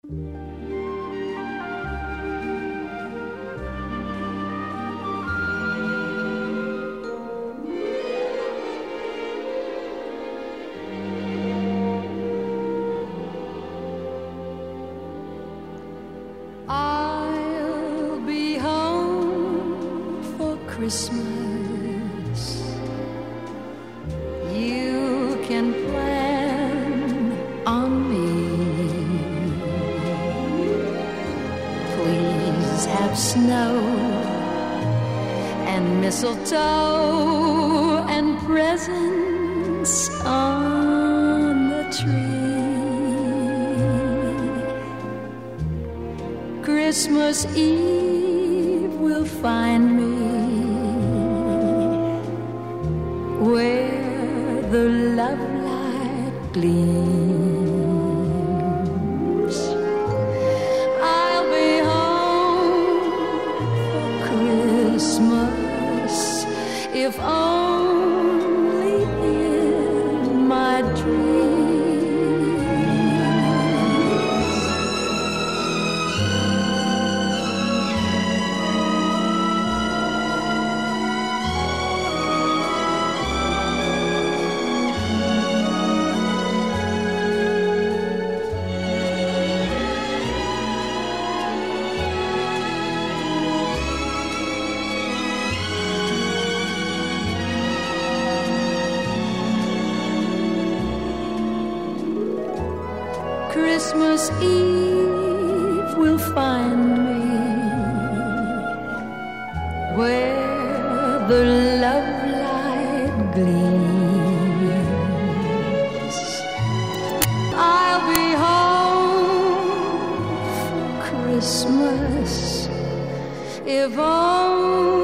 I'll be home for Christmas. You can plan on me. Please have snow and mistletoe and presents on the tree. Christmas Eve will find me where the love light gleams. I'll be home for Christmas, if only in my dreams. Christmas Eve will find me where the love light gleams. I'll be home for Christmas, if only